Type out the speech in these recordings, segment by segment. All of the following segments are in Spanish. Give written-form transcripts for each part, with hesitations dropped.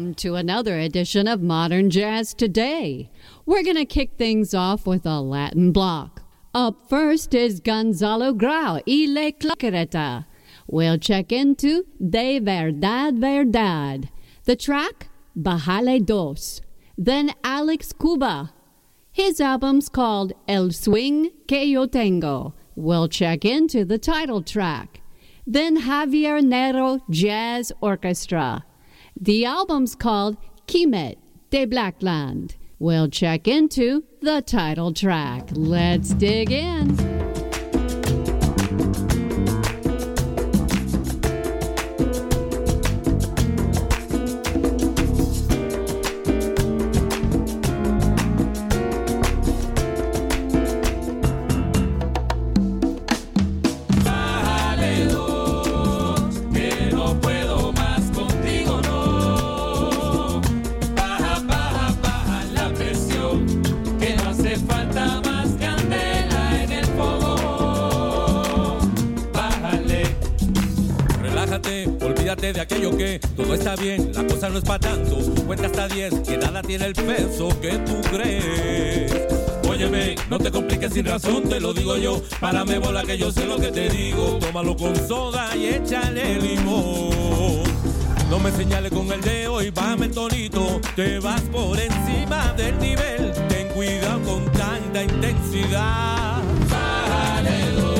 Welcome to another edition of Modern Jazz Today. We're going to kick things off with a Latin block. Up first is Gonzalo Grau y La Claqueta. We'll check into De Verdad Verdad. The track, Bájale Dos. Then Alex Cuba. His album's called El Swing Que Yo Tengo. We'll check into the title track. Then Javier Nero Jazz Orchestra. The album's called Quimet de Blackland. We'll check into the title track. Let's dig in. Olvídate de aquello que todo está bien, la cosa no es para tanto. Cuenta hasta 10, que nada tiene el peso que tú crees. Óyeme, no te compliques sin razón, te lo digo yo. Párame bola que yo sé lo que te digo. Tómalo con soda y échale limón. No me señales con el dedo y bájame el tonito. Te vas por encima del nivel. Ten cuidado con tanta intensidad. Bájale dos.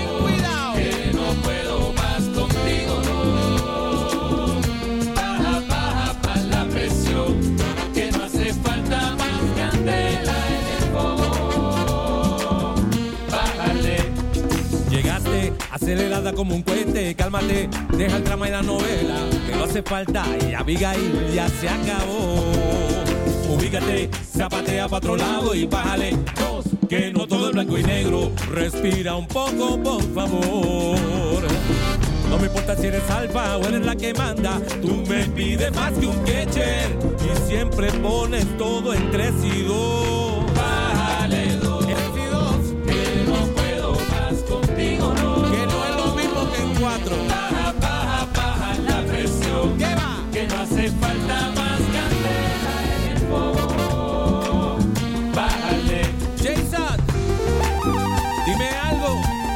Acelerada como un cohete, cálmate, deja el drama y la novela, que no hace falta y Abigail ya se acabó. Ubícate, zapatea para otro lado y bájale dos, que no todo es blanco y negro, respira un poco por favor. No me importa si eres alfa o eres la que manda, tú me pides más que un catcher y siempre pones todo en 3 y 2. Bájale 2, 3 y 2, que no puedo más contigo, no. Que no es lo mismo que en 4. Baja, baja, baja la presión. ¿Qué va? Que no hace falta más candela en el fuego. Bájale. Jason, dime algo.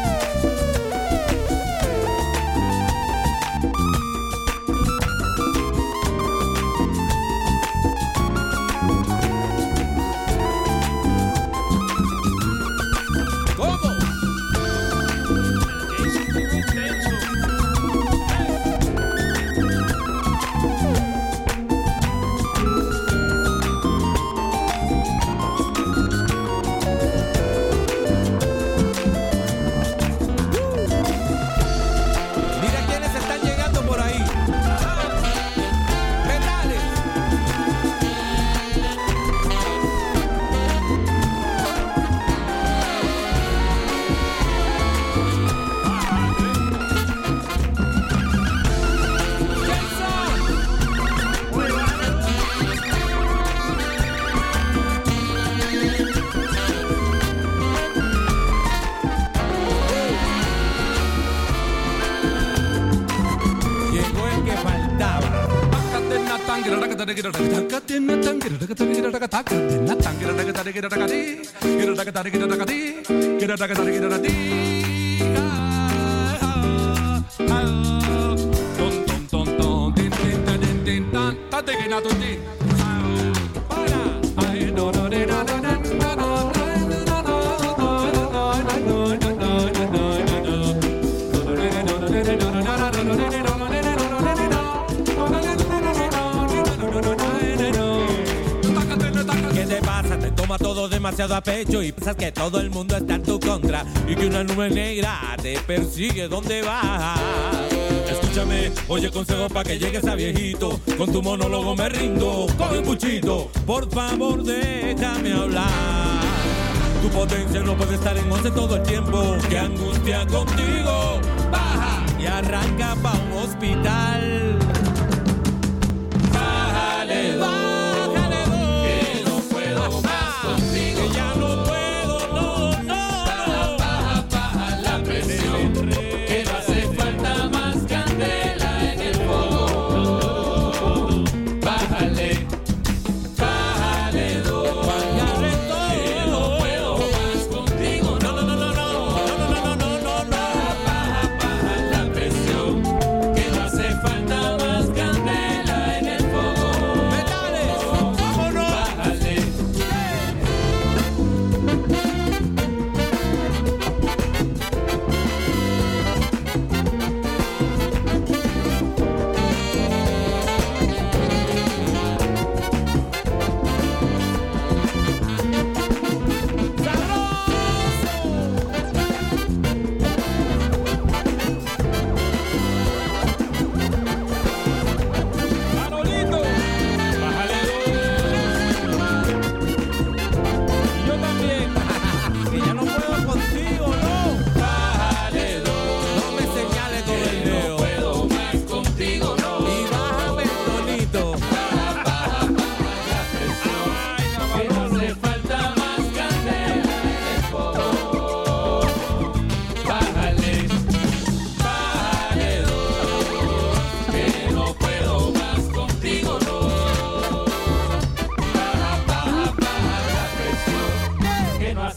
Demasiado a pecho y piensas que todo el mundo está en tu contra y que una nube negra te persigue donde vas. Escúchame, oye consejo pa' que llegues a viejito, con tu monólogo me rindo, coge un cuchito, por favor déjame hablar. Tu potencia no puede estar en 11 todo el tiempo, que angustia contigo, baja y arranca pa' un hospital. Bájale dos. Baja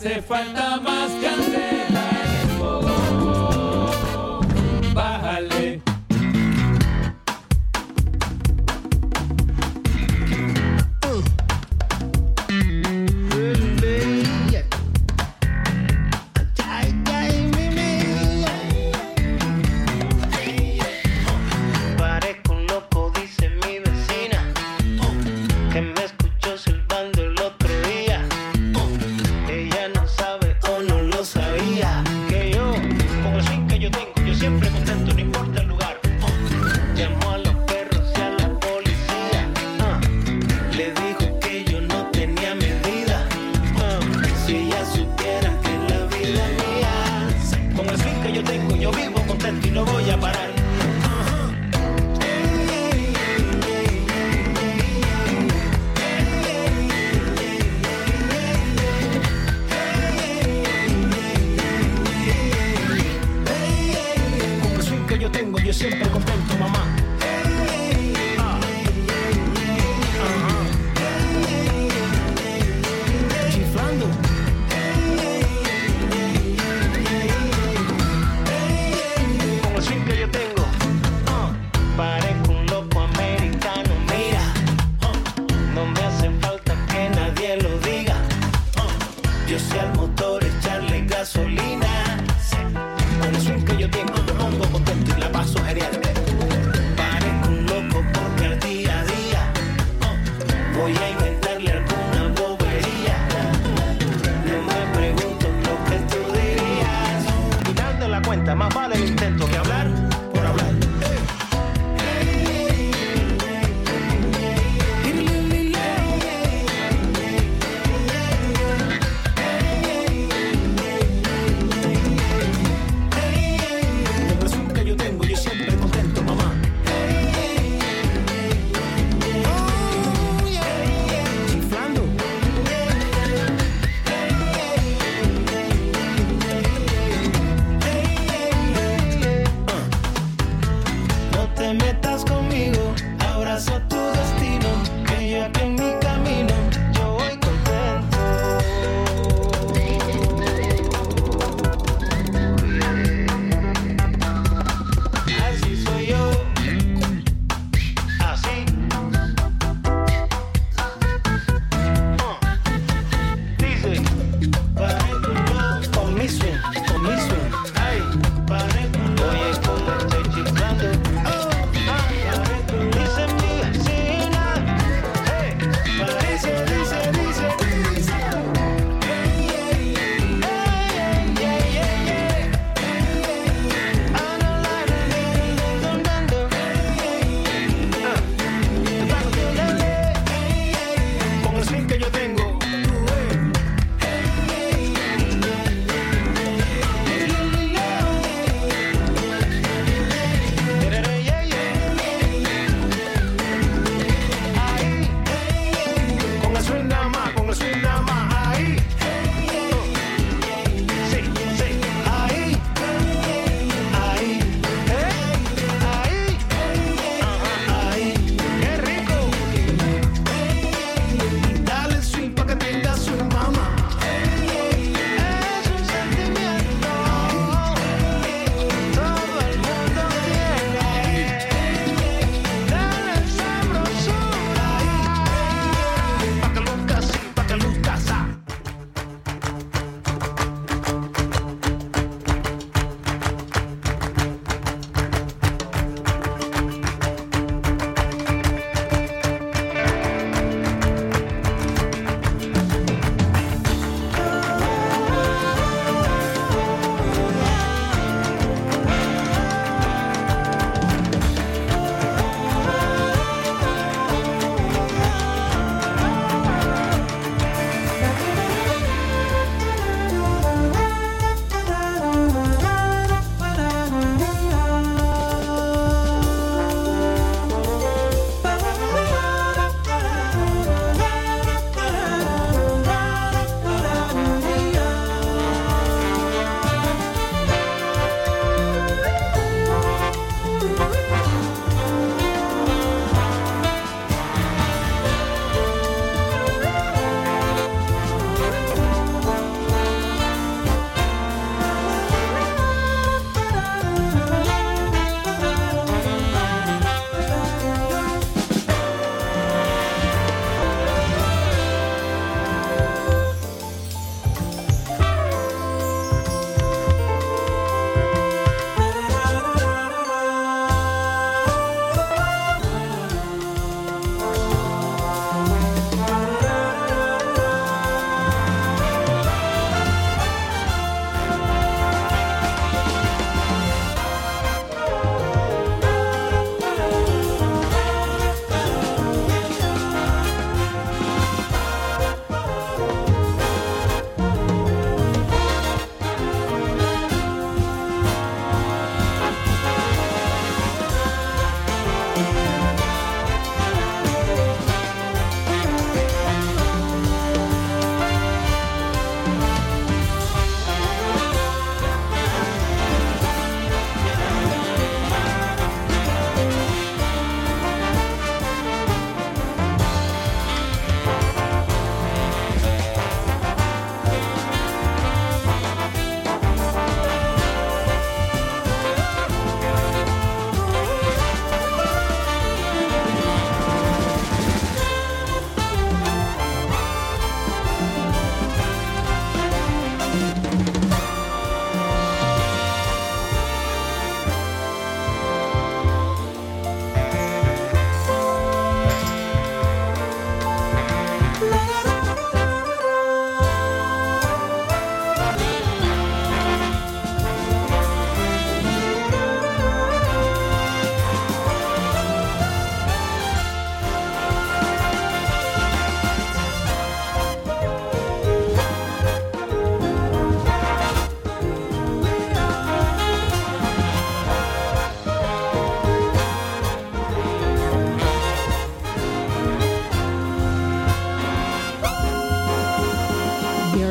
hace falta más candela en el fogón. Bájale.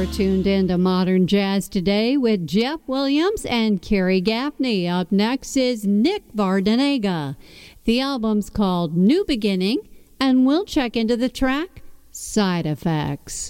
You're tuned into Modern Jazz Today with Jeff Williams and Carrie Gaffney. Up next is Nick Vardanega. The album's called New Beginning, and we'll check into the track Side Effects.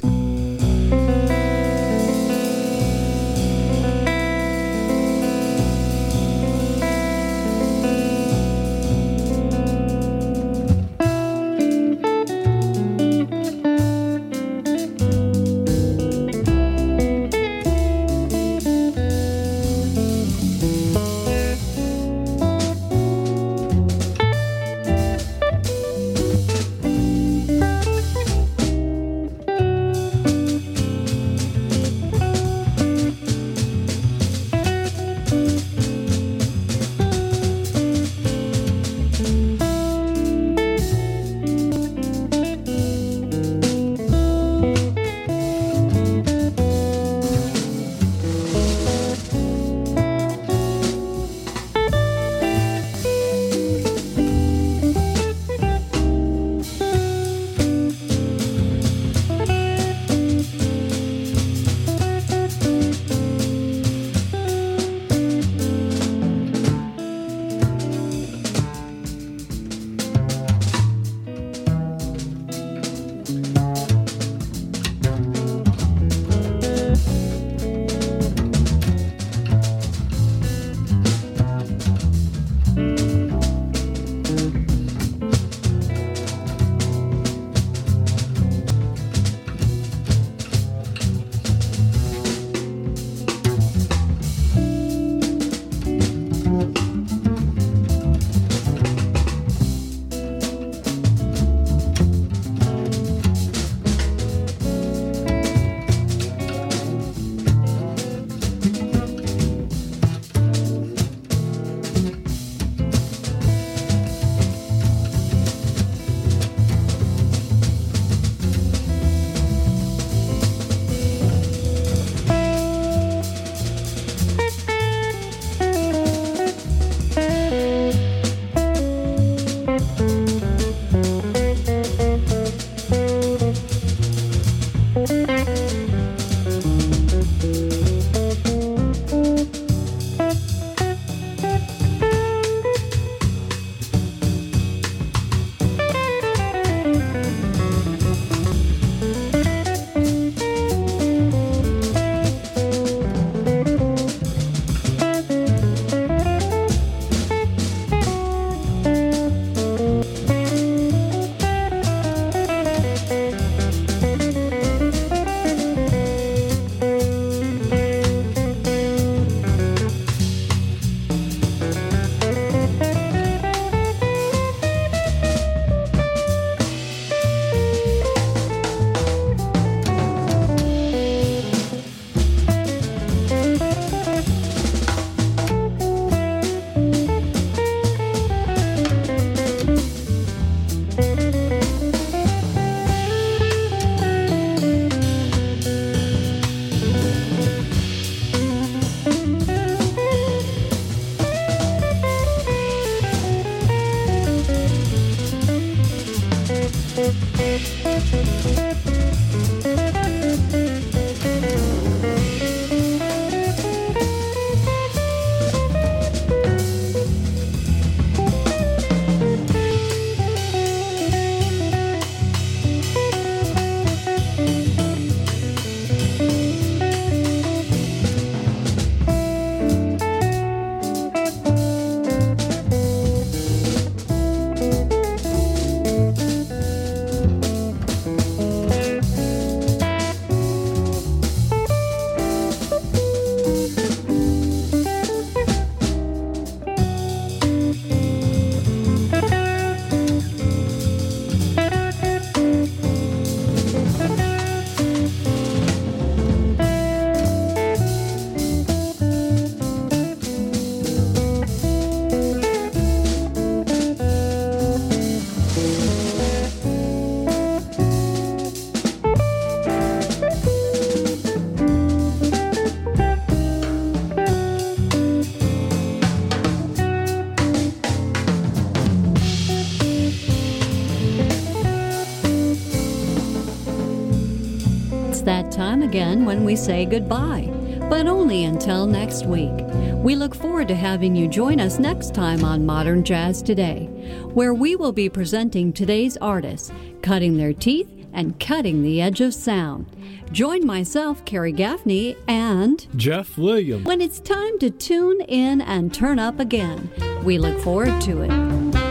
again when we say goodbye, but only until next week. We look forward to having you join us next time on Modern Jazz Today, where we will be presenting today's artists, cutting their teeth and cutting the edge of sound. Join myself, Carrie Gaffney, and Jeff Williams when it's time to tune in and turn up again. We look forward to it.